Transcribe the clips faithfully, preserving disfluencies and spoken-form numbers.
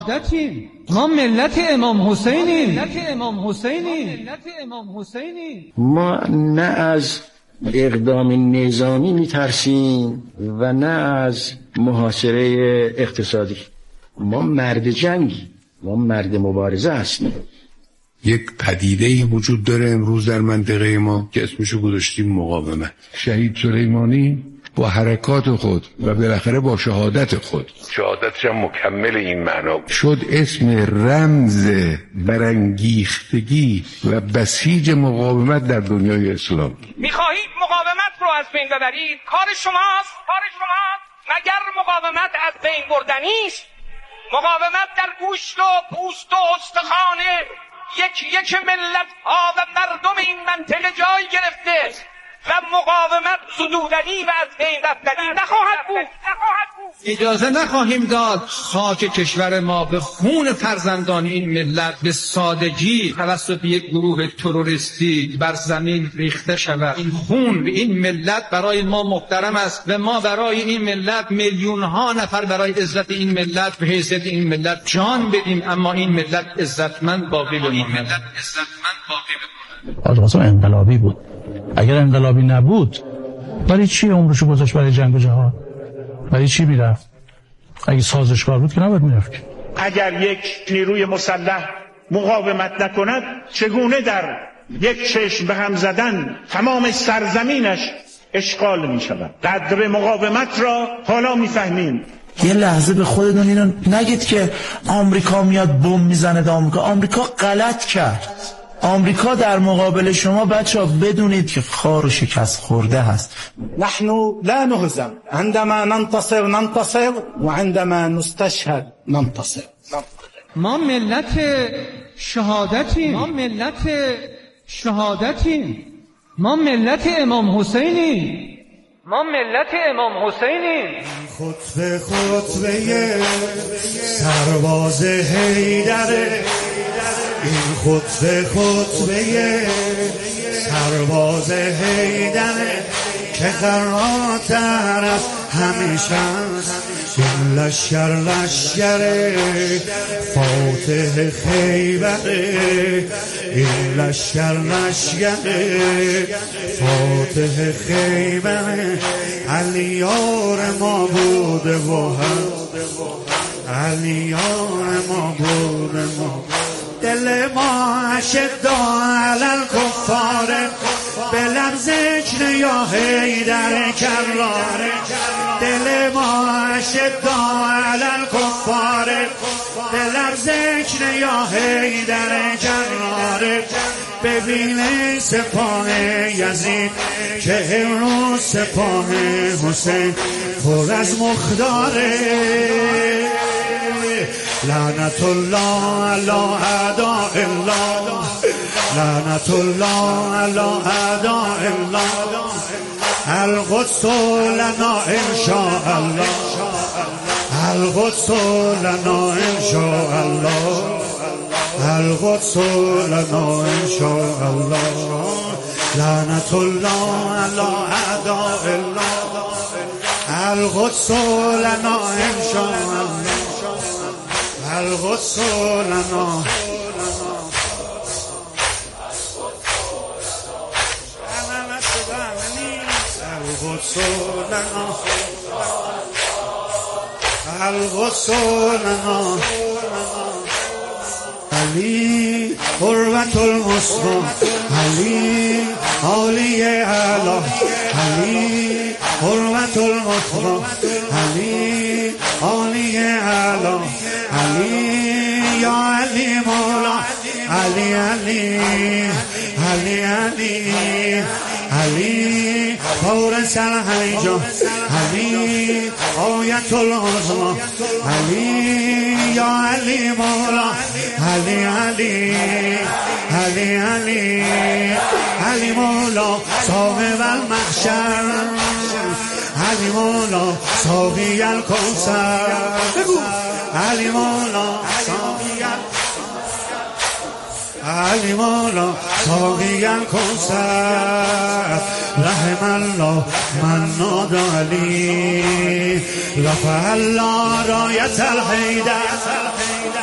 ما ملت امام حسینیم ملت امام حسینیم ملت امام حسینیم. ما نه از اقدام نظامی میترسیم و نه از محاصره اقتصادی. ما مرد جنگی، ما مرد مبارزه هستیم. یک پدیده‌ای وجود داره امروز در منطقه ما که اسمشو گذاشتیم مقاومت. شهید سلیمانی با حرکات خود و بالاخره با شهادت خود، شهادتش هم مکمل این معنا شد، اسم رمز برانگیختگی و بسیج مقاومت در دنیای اسلام. میخواهید مقاومت رو از بین ببرید، کار شماست، کار شماست. مگر مقاومت از بین بردنی است؟ مقاومت در گوشت و پوست و استخوان یک یک ملت ها و مردم این منطقه جای گرفته و مقاومت زدودنی و از بین رفتنی نخواهد بود. اجازه نخواهیم داد خاک کشور ما به خون فرزندان این ملت به سادگی توسط یک گروه تروریستی بر زمین ریخته شود. این خون این ملت برای ما محترم است و ما برای این ملت میلیون ها نفر برای عزت این ملت به حیثیت این ملت جان بدیم، اما این ملت عزتمند باقی بمونه. این ملت عزتمند باقی بمونه. حاج قاسم انقلابی بود. اگر انقلابی نبود برای چی عمرشو گذاشت برای جنگ و جهاد؟ برای چی میرفت؟ اگه سازشکار بود که نباید میرفت. اگر یک نیروی مسلح مقاومت نکند چگونه در یک چشم به هم زدن تمام سرزمینش اشغال می شود؟ قدر مقاومت را حالا میفهمیم. یه لحظه به خودتون اینو نگید که آمریکا میاد بمب میزنه. دا آمریکا آمریکا غلط کرد. آمریکا در مقابل شما بچه‌ها بدونید که خار و شکست خورده هست. نحن لا نهزم عندما ننتصر ننتصر وعندما نستشهد ننتصر. ما ملت شهادتیم، ما ملت شهادتیم، ما ملت امام حسینیم، ما ملت امام حسینیم. خطبه خطبه سرباز حیدره، این خطبه خطبه سرباز حیدره که قرارتر از همیشه است. این لشکر لشکر فاتح خیبره، این لشکر لشکر فاتح خیبره. علیار ما بوده و هم علیار ما بوده ما. دل ما اشدا علی الکفار به لفظ ذکر یا حیدر کرار. دل ما اشدا علی الکفار به لفظ ذکر یا حیدر کرار. ببین سپاه یزید که امروز سپاه حسین پر از مخداره. لعنت الله علی اعداء الله، لعنت الله علی اعداء الله. القدس لنا ان شاء الله، القدس لنا ان شاء الله، القدس لنا ان شاء الله. لعنت الله علی اعداء الله، القدس لنا ان شاء الله، القدس لنا. القدس لنا، القدس لنا. علی قربت المصطفى، علی علی اعلی، علی قربت المصطفى، علی علی اعلی. علی یا علی مولا، علی علی علی علی علی فورس الحیجا، علی آیت العظما. علی یا علی مولا، علی علی علی علی علی مولا صاحب المحشر، علی مولا ساقی الکوثر. علی مولا ساقی علی مولا ساقی الکوثر. رحم الله من ناد علی، رفع الله رایت الحیدر.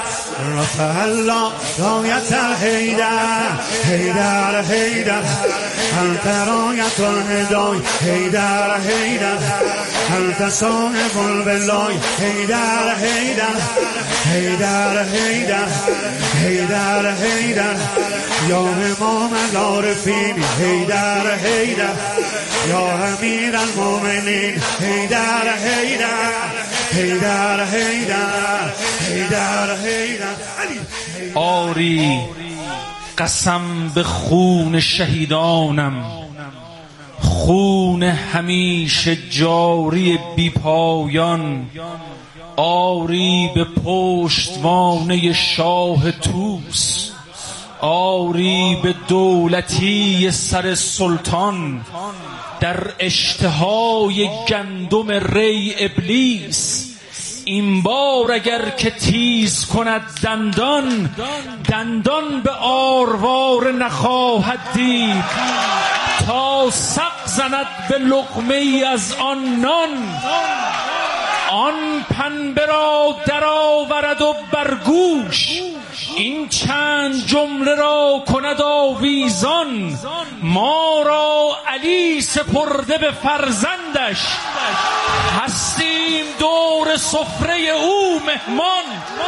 فهلا رایت الحیدر حیدر حیدر انت رایت الهدای حیدر حیدر انت صاحب الولای حیدر حیدر حیدر حیدر حیدر حیدر یا امام العارفین حیدر حیدر یا امیر المؤمنین حیدر حیدر حیدر حیدر حیدر حیدر. آری قسم به خون شهیدانم، خون همیشه جاری بی پایان. آری به پشتوانه شاه توس، آری به دولتی سر سلطان. در اشتهای گندم ری ابلیس این بار اگر که تیز کند دندان، دندان به آروار نخواهد دید تا سق زند به لقمه ای از آن نان. آن پنبه را در آورد و برگوش، این چند جمله را کند آویزان. ما را علی سپرده به فرزندش، هستیم دور سفره او مهمان.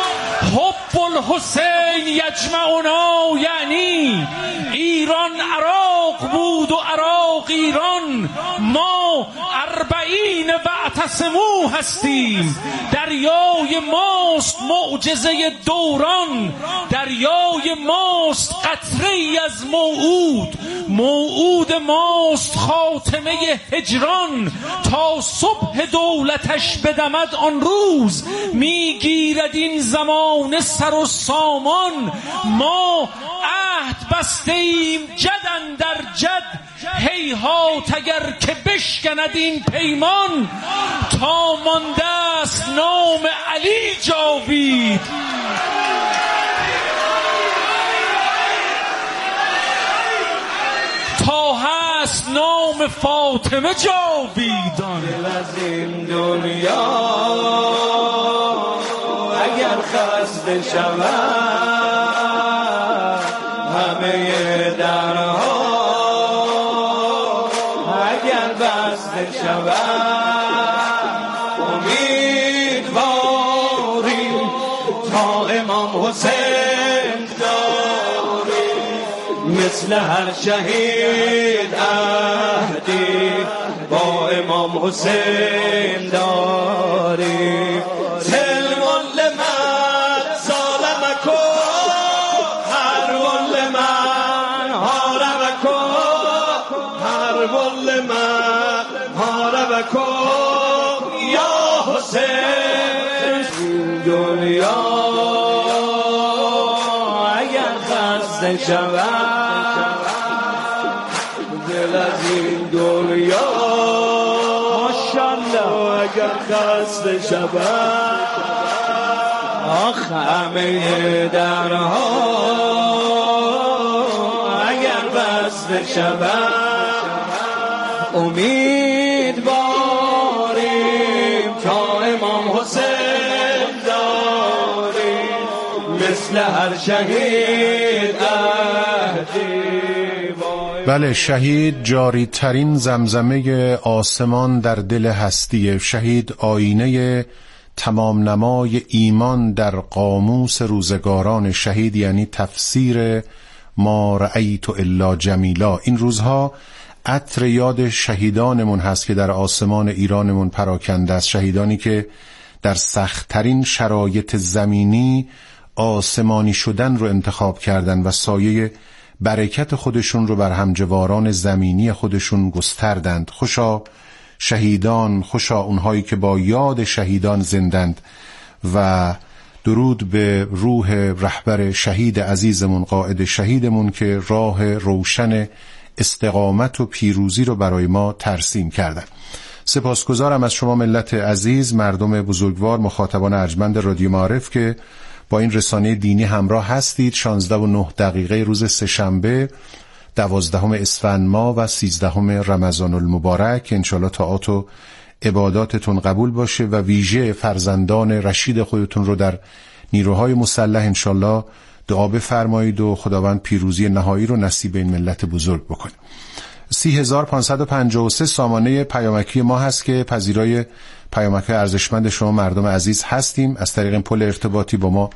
حب الحسین یجمعنا، یعنی ایران عراق بود و عراق ایران. ما اربعین واعتصموا هستیم، دریای ماست معجزه دوران. دریای ماست قطره ای از موعود، موعود ماست خاتمه هجران. تا صبح دولتش بدمد آن روز، میگیرد این زمان سر و سامان. ما عهد بسته ایم جدن در جد، هیهات اگر که بشکند این پیمان. تا مانده است نام علی جاوید، تا هست نام فاطمه جاویدان. دل از این دنیا اگر خسته شود، همه درها اگر بسته شود، امیدواریم تا امام حسین داریم. مثل هر شهید عهدی با امام حسین داریم. سلمان لمن ظالمکو، هر لمن حاربکو، هر لمن حاربکو یا حسین. دنیا اگر خسته شود، دل از این دنیا ماشاءالله اگر خسته شود، آخ همه درها اگر بسته شود، امیدواریم تا امام حسین داریم. مثل هر شهید عهدی. بله، شهید جاری ترین زمزمه آسمان در دل هستی. شهید آینه تمام نمای ایمان در قاموس روزگاران. شهید یعنی تفسیر ما رأیت الا جمیلا. این روزها عطر یاد شهیدانمون هست که در آسمان ایرانمون پراکنده است. شهیدانی که در سخت‌ترین شرایط زمینی آسمانی شدن رو انتخاب کردن و سایه برکت خودشون رو بر همجواران زمینی خودشون گستردند. خوشا شهیدان، خوشا اونهایی که با یاد شهیدان زندند. و درود به روح رهبر شهید عزیزمون، قائد شهیدمون که راه روشن استقامت و پیروزی رو برای ما ترسیم کردن. سپاسگزارم از شما ملت عزیز، مردم بزرگوار، مخاطبان ارجمند رادیو معارف که با این رسانه دینی همراه هستید. شانزده و نه دقیقه روز سه‌شنبه دوازدهم اسفند ماه و سیزدهم رمضان المبارک. انشالله طاعات و عباداتتون قبول باشه و ویژه فرزندان رشید خودتون رو در نیروهای مسلح انشالله دعا بفرمایید و خداوند پیروزی نهایی رو نصیب این ملت بزرگ بکنه. سی هزار پانصد و پنجاه و سه سامانه پیامکی ما هست که پذیرای پیامک ارزشمند شما مردم عزیز هستیم. از طریق این پل ارتباطی با ما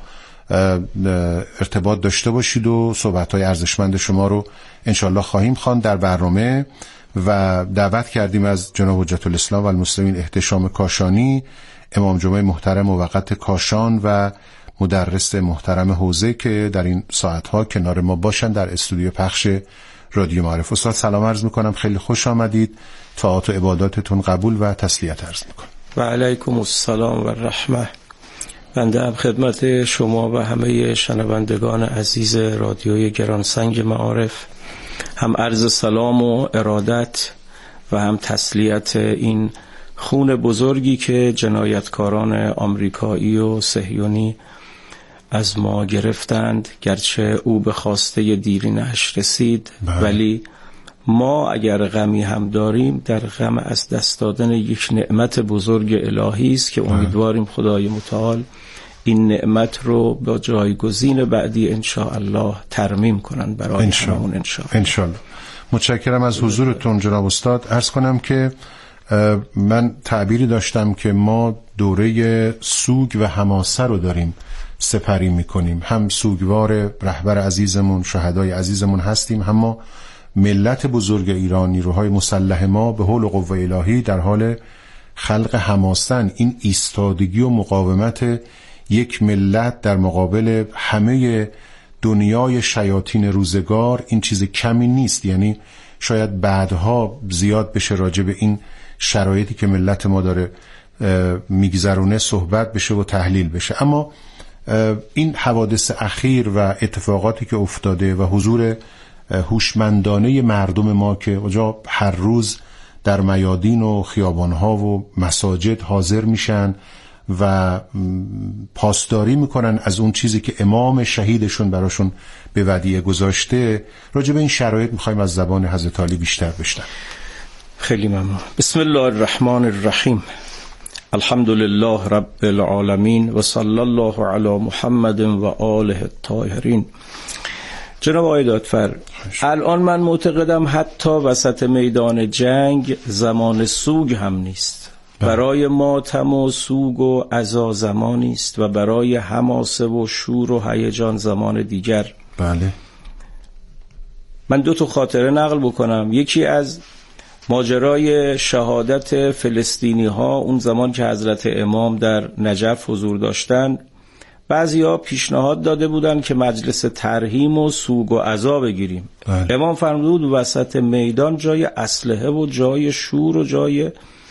ارتباط داشته باشید و صحبت‌های ارزشمند شما رو انشالله خواهیم خواند در برنامه. و دعوت کردیم از جناب حجت الاسلام و المسلمین احتشام کاشانی، امام جمعه محترم موقت کاشان و مدرس محترم حوزه که در این ساعتها کنار ما باشن در استودیو پخش رادیو معارف. استاد سلام عرض میکنم، خیلی خوش آمدید، طاعات و عباداتتون قبول و تسلیت عرض میکنم. و علیکم السلام و رحمه. بنده هم خدمت شما و همه شنوندگان عزیز رادیوی گرانسنگ معارف هم عرض سلام و ارادت و هم تسلیت این خون بزرگی که جنایتکاران آمریکایی و صهیونی از ما گرفتند، گرچه او به خواسته دیرینش رسید بله. ولی ما اگر غمی هم داریم در غم از دست دادن یک نعمت بزرگ الهی است که امیدواریم خدای متعال این نعمت رو با جایگزین بعدی انشاءالله ترمیم کنن برای همون انشاءالله. انشاءالله. متشکرم از حضورتون جناب استاد. عرض کنم که من تعبیری داشتم که ما دوره سوگ و حماسه رو داریم سپری میکنیم. هم سوگوار رهبر عزیزمون، شهدای عزیزمون هستیم، هم ما ملت بزرگ ایران، نیروهای مسلح ما به حول و قوه الهی در حال خلق حماسن. این ایستادگی و مقاومت یک ملت در مقابل همه دنیای شیاطین روزگار این چیز کمی نیست. یعنی شاید بعدها زیاد بشه راجع به این شرایطی که ملت ما داره میگذرونه صحبت بشه و تحلیل بشه، اما این حوادث اخیر و اتفاقاتی که افتاده و حضور هوشمندانه مردم ما که اونجا هر روز در میادین و خیابانها و مساجد حاضر میشن و پاسداری میکنن از اون چیزی که امام شهیدشون براشون به ودیعه گذاشته، راجع به این شرایط میخوایم از زبان حضرت علی بیشتر بشنویم. خیلی ممنون. بسم الله الرحمن الرحیم. الحمد لله رب العالمین و صلی الله علی محمد و آله الطاهرین. جناب آقای دادفر، الان من معتقدم حتی وسط میدان جنگ زمان سوگ هم نیست. برای ماتم و سوگ و عزا زمانی است و برای حماسه و شور و هیجان زمان دیگر. بله. من دو تا خاطره نقل بکنم. یکی از ماجرای شهادت فلسطینی ها اون زمان که حضرت امام در نجف حضور داشتن، بعضیا پیشنهاد داده بودن که مجلس ترحیم و سوگ و عزا بگیریم. بله. امام فرمود وسط میدان جای اسلحه و جای شور و جای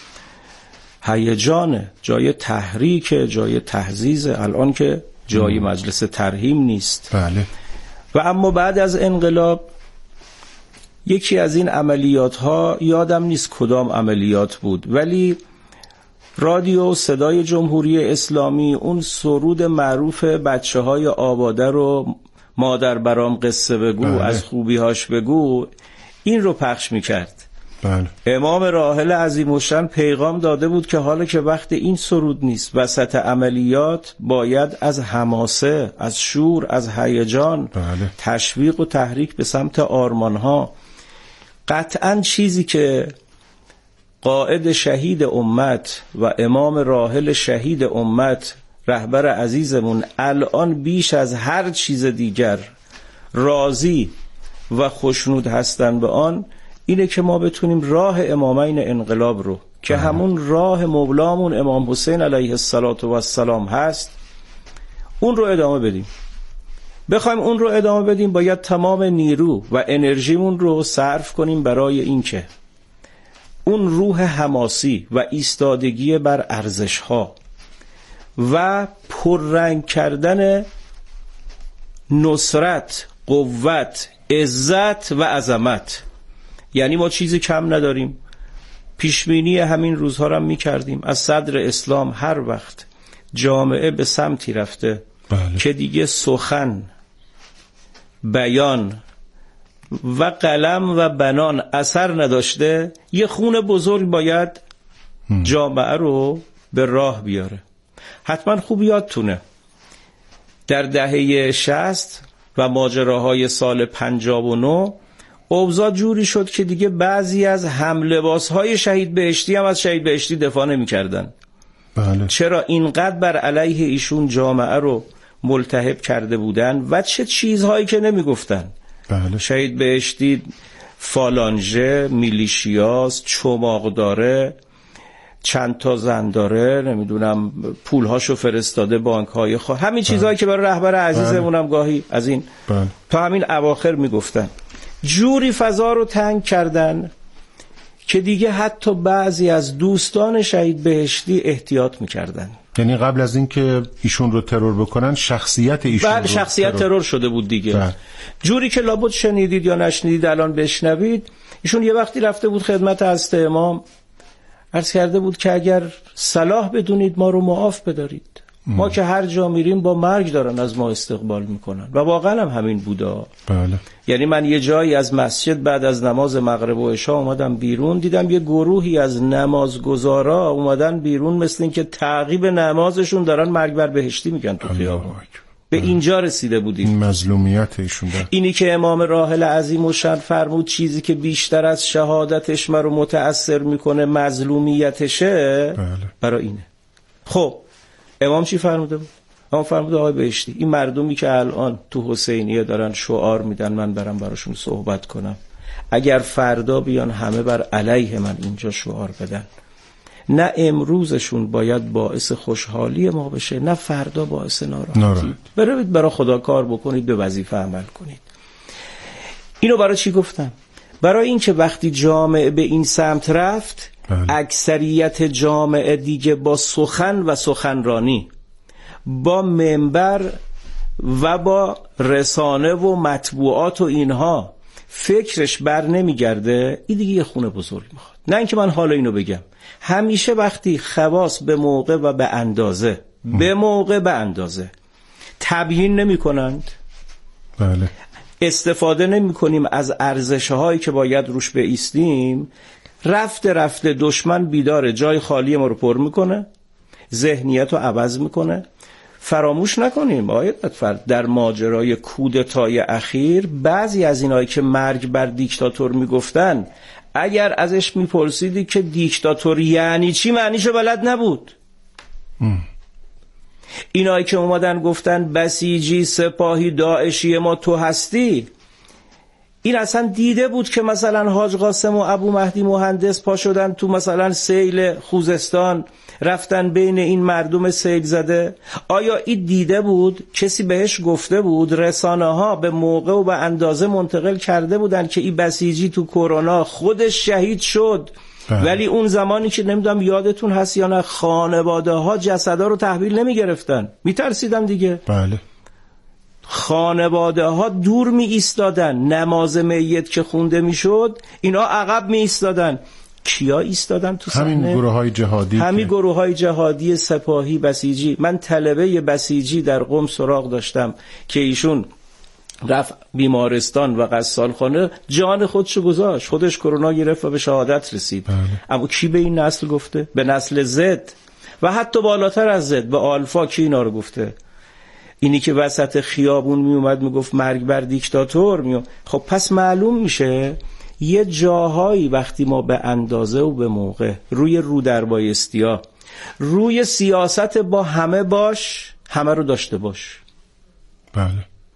هیجانه، جای تحریک، جای تهزیز، الان که جای مجلس ترحیم نیست. بله. و اما بعد از انقلاب یکی از این عملیات ها، یادم نیست کدام عملیات بود، ولی رادیو صدای جمهوری اسلامی اون سرود معروف بچه های آباده رو مادر برام قصه بگو بله. از خوبیهاش بگو، این رو پخش میکرد. بله. امام راحل عظیم الشأن پیغام داده بود که حالا که وقت این سرود نیست، وسط عملیات باید از حماسه، از شور، از هیجان، بله. تشویق و تحریک به سمت آرمانها. قطعاً چیزی که قائد شهید امت و امام راحل شهید امت رهبر عزیزمون الان بیش از هر چیز دیگر راضی و خوشنود هستن به آن اینه که ما بتونیم راه امامین انقلاب رو که همون راه مولامون امام حسین علیه السلام هست اون رو ادامه بدیم. بخوایم اون رو ادامه بدیم باید تمام نیرو و انرژیمون رو صرف کنیم برای این که اون روح حماسی و ایستادگی بر ارزش‌ها و پررنگ کردن نصرت، قوت، عزت و عظمت. یعنی ما چیزی کم نداریم. پیشبینی همین روزها رو هم می‌کردیم. از صدر اسلام هر وقت جامعه به سمتی رفته بله. که دیگه سخن، بیان و قلم و بنان اثر نداشته، یه خون بزرگ باید جامعه رو به راه بیاره. حتما خوب یادتونه در دهه شصت و ماجراهای سال پنجاه و نه اوضاع جوری شد که دیگه بعضی از هملباسهای شهید بهشتی هم از شهید بهشتی دفاع نمی کردن. بله. چرا اینقدر بر علیه ایشون جامعه رو ملتهب کرده بودن و چه چیزهایی که نمی گفتن. بله. شهید بهشتی فالانژه، میلیشیاس، چماق داره، چند تا زن داره، نمیدونم پولهاشو فرستاده بانک های خواه، همین چیزهایی که برای رهبر عزیزمونم گاهی از این بله. تا همین اواخر میگفتن. جوری فضا رو تنگ کردن که دیگه حتی بعضی از دوستان شهید بهشتی احتیاط میکردن. یعنی قبل از این که ایشون رو ترور بکنن شخصیت ایشون بله شخصیت ترور, ترور شده بود دیگه. بله. جوری که لابد شنیدید یا نشنیدید الان بشنوید، ایشون یه وقتی رفته بود خدمت حضرت امام، عرض کرده بود که اگر صلاح بدونید ما رو معاف بدارید. ام. ما که هر جا میریم با مرگ دارن از ما استقبال میکنن و واقعا هم همین بودا. بله. یعنی من یه جایی از مسجد بعد از نماز مغرب و عشا اومدم بیرون، دیدم یه گروهی از نمازگزارا اومدن بیرون مثل این که تعقیب نمازشون دارن مرگ بر بهشتی میگن تو خیابون. به اینجا رسیده بودیم. این مظلومیت ایشون ده. اینی که امام راحل عظیم الشأن فرمود چیزی که بیشتر از شهادتش مرا متأثر میکنه مظلومیتشه. بله. برای اینه. خب امام چی فرموده بود؟ امام فرموده آقای بهشتی این مردمی که الان تو حسینیه دارن شعار میدن من برم براشون صحبت کنم، اگر فردا بیان همه بر علیه من اینجا شعار بدن، نه امروزشون باید باعث خوشحالی ما بشه نه فردا باعث ناراحتی. برید برای خدا کار بکنید، به وظیفه عمل کنید. اینو برای چی گفتم؟ برای این که وقتی جامعه به این سمت رفت، بله. اکثریت جامعه دیگه با سخن و سخنرانی، با منبر و با رسانه و مطبوعات و اینها فکرش بر نمیگرده، این دیگه یه خونه بزرگ میخواد. نه اینکه من حالا اینو بگم، همیشه وقتی خواص به موقع و به اندازه ام. به موقع به اندازه تبیین نمی کنند، بله. استفاده نمی کنیم از ارزش‌هایی که باید روش بایستیم، رفته رفته دشمن بیداره جای خالی ما رو پر میکنه، ذهنیت رو عوض میکنه. فراموش نکنیم آیت در ماجرای کودتای اخیر بعضی از اینایی که مرگ بر دیکتاتور میگفتن، اگر ازش میپرسیدی که دیکتاتور یعنی چی، معنیشو بلد نبود. ام. اینایی که اومدن گفتن بسیجی سپاهی داعشی ما تو هستی، این اصلا دیده بود که مثلا حاج قاسم و ابو مهدی مهندس پا شدن تو مثلا سیل خوزستان رفتن بین این مردم سیل زده؟ آیا این دیده بود؟ کسی بهش گفته بود؟ رسانه ها به موقع و به اندازه منتقل کرده بودن که این بسیجی تو کرونا خودش شهید شد؟ بله. ولی اون زمانی که نمیدونم یادتون هست یا نه، خانواده ها جسدا رو تحویل نمی گرفتن، می ترسیدن دیگه. بله. خانواده ها دور می ایستادن، نماز میت که خونده می شد اینا عقب می ایستادن. کیا ایستادن تو صحنه؟ همین گروه های جهادی، همین گروه های جهادی سپاهی بسیجی. من طلبه بسیجی در قم سراغ داشتم که ایشون رفت بیمارستان و قصالخانه، جان خودشو گذاشت، خودش کرونا گرفت و به شهادت رسید. بله. اما کی به این نسل گفته؟ به نسل زد و حتی بالاتر از زد به آلفا کی اینا رو گفته؟ اینی که وسط خیابون می اومد می گفت مرگ بر دیکتاتور می. خب پس معلوم میشه یه جاهایی وقتی ما به اندازه و به موقع روی رو در بایستیا، روی سیاست با همه باش، همه رو داشته باش. بله.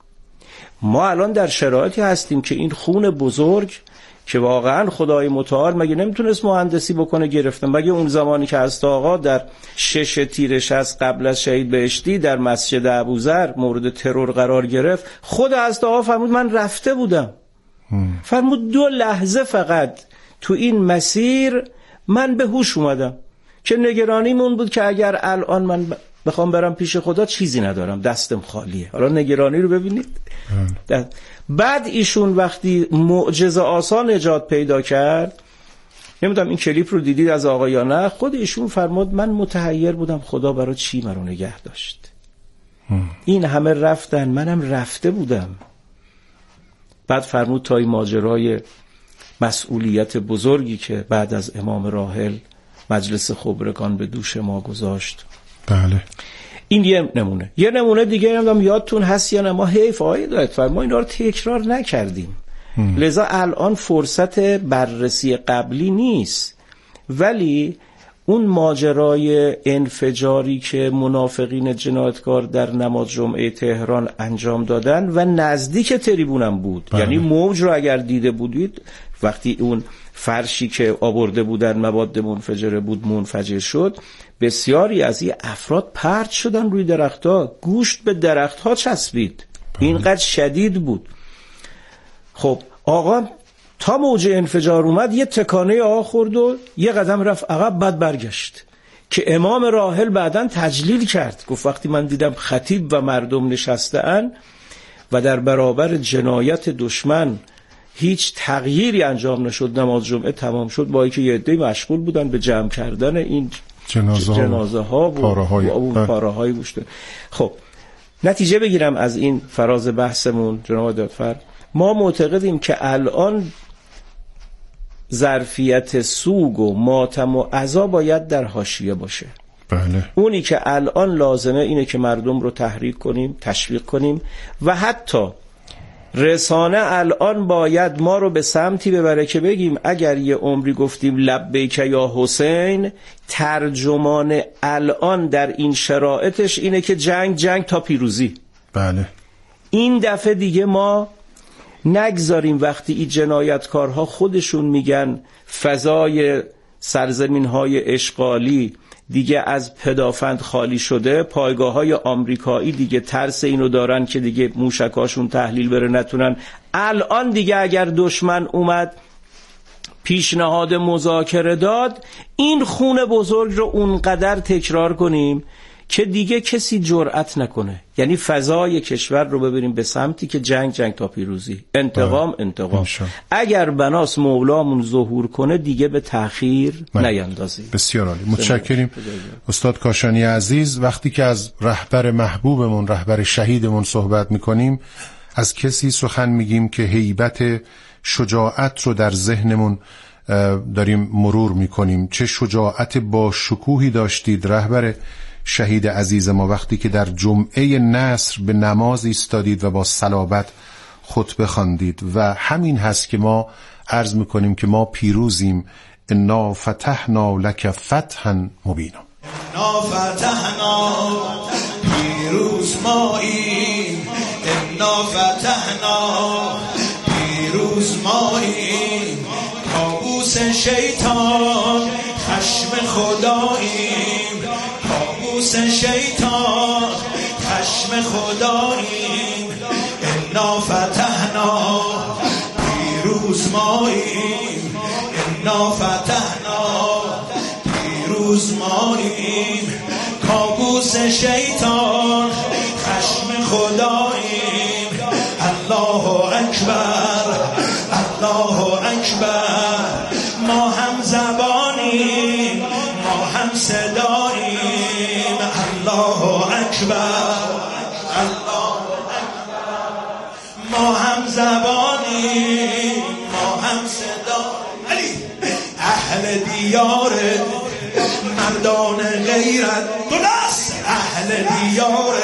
ما الان در شرایطی هستیم که این خون بزرگ که واقعا خدای متعال مگه نمیتونست مهندسی بکنه گرفتن؟ مگه اون زمانی که هست آقا در شش تیرش از قبل از شهید بهشتی در مسجد ابوذر مورد ترور قرار گرفت، خود هست آقا فرمود من رفته بودم، هم. فرمود دو لحظه فقط تو این مسیر من به هوش اومدم که نگرانیمون بود که اگر الان من بخوام برم پیش خدا چیزی ندارم، دستم خالیه. حالا نگرانی رو ببینید. بعد ایشون وقتی معجزه آسان نجات پیدا کرد، نمیدونم این کلیپ رو دیدید از آقا یا نه، خود ایشون فرمود من متحیر بودم خدا برای چی منو نگه داشت. هم. این همه رفتن منم رفته بودم. بعد فرمود تا این ماجرای مسئولیت بزرگی که بعد از امام راحل مجلس خبرگان به دوش ما گذاشت. بله. این یه نمونه. یه نمونه دیگه نمیدونم یادتون هست یا نه، ما حیف آقای دایتفر ما اینا رو تکرار نکردیم. هم. لذا الان فرصت بررسی قبلی نیست، ولی اون ماجرای انفجاری که منافقین جنایتکار در نماز جمعه تهران انجام دادن و نزدیک تریبونم بود، بله. یعنی موج رو اگر دیده بودید وقتی اون فرشی که آورده بودن مواد منفجره بود منفجر شد، بسیاری از این افراد پرت شدن روی درختها، گوشت به درختها چسبید، اینقدر شدید بود. خب آقا تا موج انفجار اومد یه تکانه آقا خورد و یه قدم رفت عقب، بعد برگشت که امام راحل بعداً تجلیل کرد، گفت وقتی من دیدم خطیب و مردم نشسته‌اند و در برابر جنایت دشمن هیچ تغییری انجام نشد، نماز جمعه تمام شد، با اینکه یه عده مشغول بودن به جمع کردن این جنازه, جنازه ها و پاره های گوشت. خب نتیجه بگیرم از این فراز بحثمون جناب دادفر، ما معتقدیم که الان ظرفیت سوگ و ماتم و عزا باید در حاشیه باشه. بله. اونی که الان لازمه اینه که مردم رو تحریک کنیم، تشویق کنیم و حتی رسانه الان باید ما رو به سمتی ببره که بگیم اگر یه عمری گفتیم لبیک یا حسین، ترجمان الان در این شرایطش اینه که جنگ جنگ تا پیروزی. بله. این دفعه دیگه ما نگذاریم وقتی این جنایتکارها خودشون میگن فضای سرزمین‌های اشغالی دیگه از پدافند خالی شده، پایگاه‌های آمریکایی دیگه ترس اینو دارن که دیگه موشکاشون تحلیل بره نتونن. الان دیگه اگر دشمن اومد پیشنهاد مذاکره داد، این خون بزرگ رو اونقدر تکرار کنیم که دیگه کسی جرأت نکنه، یعنی فضای کشور رو ببریم به سمتی که جنگ جنگ تا پیروزی، انتقام انتقام. اگر بناس مولامون ظهور کنه دیگه به تأخیر نیندازیم. بسیار عالی، متشکریم استاد کاشانی عزیز. وقتی که از رهبر محبوبمون، رهبر شهیدمون صحبت میکنیم، از کسی سخن میگیم که هیبت شجاعت رو در ذهنمون داریم مرور میکنیم. چه شجاعت با شکوهی داشتید رهبر شهید عزیز ما وقتی که در جمعه نصر به نماز ایستادید و با صلابت خطبه خواندید. و همین هست که ما عرض میکنیم که ما پیروزیم. انا فتحنا لک فتحا مبینا. انا فتحنا پیروز ماییم، انا فتحنا پیروز ماییم، کابوس شیطان خشم خداییم، کابوس شیطان خشم خداییم، انا فتحنا پیروز ماییم، انا فتحنا پیروز ماییم، کابوس شیطان خشم خداییم، الله اکبر الله اکبر، ما هم زبانیم ما هم صداییم، الله اکبر الله اکبر، ما هم زبانیم ما هم صداییم، اهل دیار مردان غیرت دلست، اهل دیار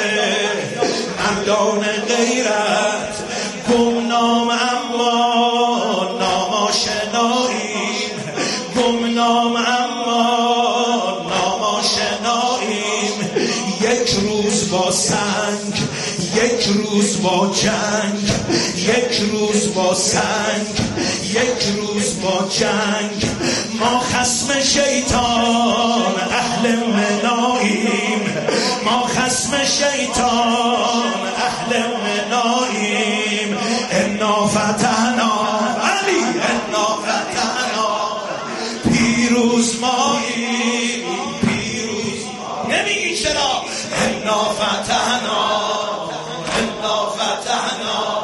مردان غیرت، گمنام اما نام آشناییم، گمنام اما نام آشناییم، یک روز با سنگ یک روز با جنگ، یک روز با سنگ یک روز با جنگ، ما خصم شیطان اهل مناییم، ما خصم شیطان اهل مناییم، انا فتحنا علی انا فتحنا پیروز ماییم، پیروز نمیگی چرا، انا فتحنا انا فتحنا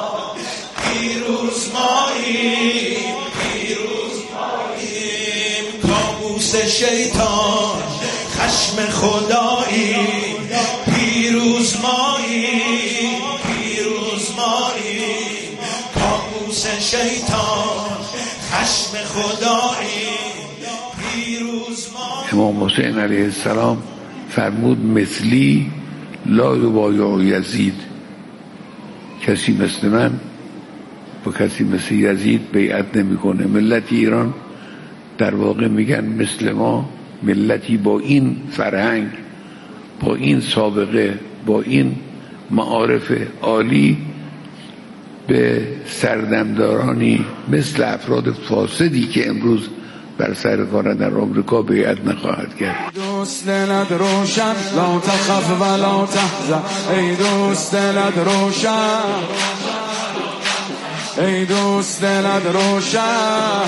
پیروز ماییم، پیروز ماییم، کابوس شیطان خشم خداییم، پیروز ماییم، پیروز ماییم، کابوس شیطان خشم خداییم، پیروز ماییم. امام حسین علیه السلام فرمود مثلی لا یبایع یزید، کسی مثل من با کسی مثل یزید بیعت نمیکنه. ملت ایران در واقع میگن مثل ما، ملتی با این فرهنگ، با این سابقه، با این معارف عالی به سردمدارانی مثل افراد فاسدی که امروز بر سر کار در آمریکا بیعت نخواهد کرد. دوست دلت روشن لا تخف ولا تحزن، ای دوست دلت روشن، ای دوست دلت روشن،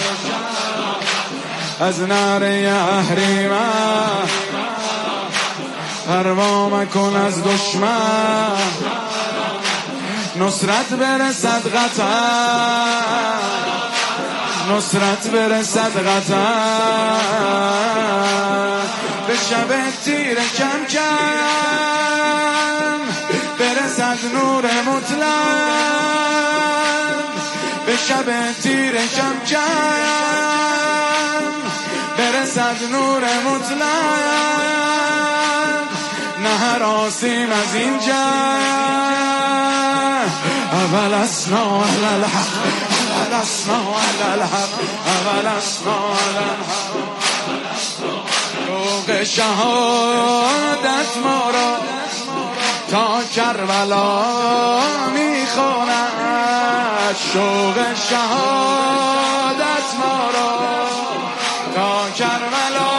از نعره اهریمن پروا مکن از دشمن، نصرت برسد قطعا، نصرت برسد قطعا، به شب تیر کم کم برسد نور مطلق، به شب تیر کم کم برسد نور مطلق، نه هراسیم از این جنگ، اول اسنا اهل الحق، اول اسنا اهل الحق، اول اسنا اهل الحق، شوق شهادت ما را تا کربلا میخواند، شوق شهادت ما را تا کربلا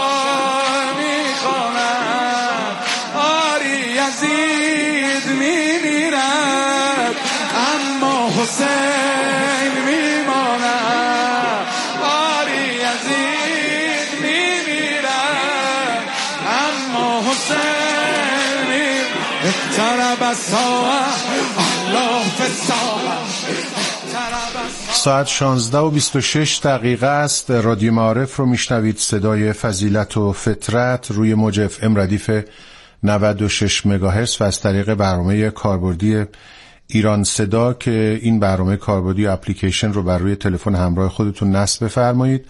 میخواند، آری یزید میمیرد اما حسین میماند، آری یزید میمیرد اما حسین میماند، اقترب الساعة الله فی الساعة. ساعت شانزده و بیست و شش دقیقه است. رادیو معارف رو میشنوید. صدای فضیلت و فطرت روی موج اف ام ردیف نود و شش مگاهرتز و از طریق برنامه کاربردی ایران صدا که این برنامه کاربردی اپلیکیشن رو بر روی تلفن همراه خودتون نصب بفرمایید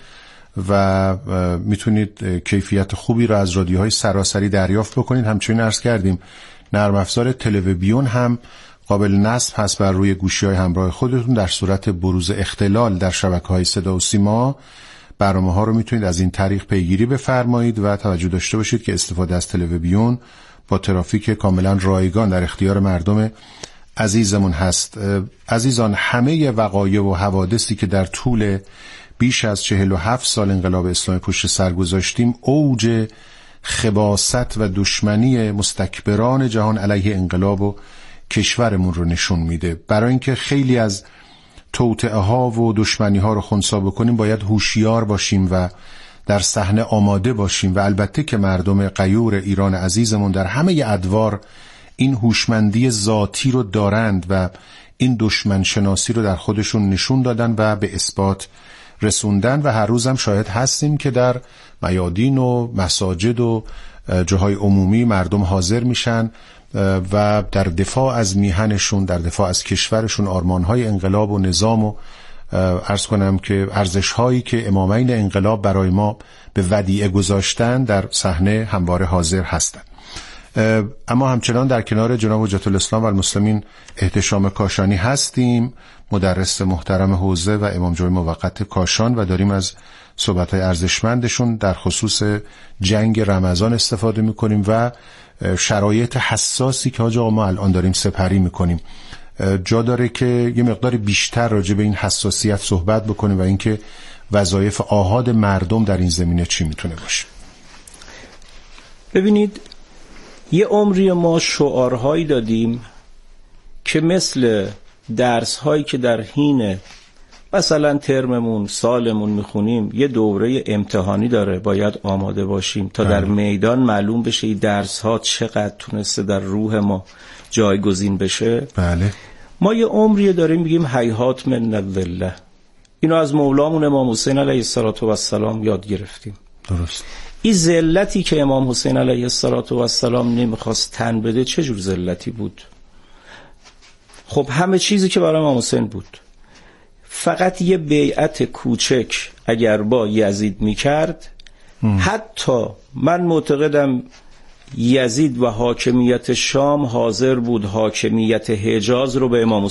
و میتونید کیفیت خوبی رو از رادیوهای سراسری دریافت بکنید. همچنین عرض کردیم نرم افزار تلویزیون هم قابل نصب هست بر روی گوشی‌های همراه خودتون. در صورت بروز اختلال در شبکه‌های صدا و سیما برنامه‌ها رو میتونید از این طریق پیگیری بفرمایید و توجه داشته باشید که استفاده از تلویزیون با ترافیک کاملا رایگان در اختیار مردم عزیزمون هست. عزیزان، همه وقایع و حوادثی که در طول بیش از چهل و هفت سال انقلاب اسلامی پشت سر گذاشتیم اوج خباثت و دشمنی مستکبران جهان علیه انقلاب و کشورمون رو نشون میده. برای اینکه خیلی از توطئه ها و دشمنی ها رو خنثی بکنیم باید هوشیار باشیم و در صحنه آماده باشیم و البته که مردم غیور ایران عزیزمون در همه ادوار این هوشمندی ذاتی رو دارند و این دشمن شناسی رو در خودشون نشون دادن و به اثبات رسوندن و هر روزم شاهد هستیم که در میادین و مساجد و جاهای عمومی مردم حاضر میشن و در دفاع از میهنشون، در دفاع از کشورشون آرمانهای انقلاب و نظام و عرض کنم که ارزشهایی که امامین انقلاب برای ما به ودیعه گذاشتن در صحنه همواره حاضر هستند. اما همچنان در کنار جناب حجت الاسلام و المسلمین احتشام کاشانی هستیم، مدرس محترم حوزه و امام جمعه موقت کاشان، و داریم از صحبت‌های ارزشمندشون در خصوص جنگ رمضان استفاده می‌کنیم و شرایط حساسی که حاج آقا ما الان داریم سپری می‌کنیم. جا داره که یه مقدار بیشتر راجع به این حساسیت صحبت بکنیم و اینکه وظایف آحاد مردم در این زمینه چی میتونه باشه. ببینید، یه عمری ما شعارهایی دادیم که مثل درس‌هایی که در حین مثلا ترممون سالمون میخونیم یه دوره امتحانی داره، باید آماده باشیم تا در میدان معلوم بشه این درس‌ها چقدر تونسته در روح ما جایگزین بشه. بله. ما یه عمری داریم میگیم هیهات من الذله. اینو از مولامون امام حسین علیه السلام یاد گرفتیم. درست. این ذلتی که امام حسین علیه السلام نمیخواست تن بده چه جور ذلتی بود؟ خب همه چیزی که برای امام حسین بود، فقط یه بیعت کوچک اگر با یزید میکرد، حتی من معتقدم یزید و حاکمیت شام حاضر بود حاکمیت حجاز رو به امام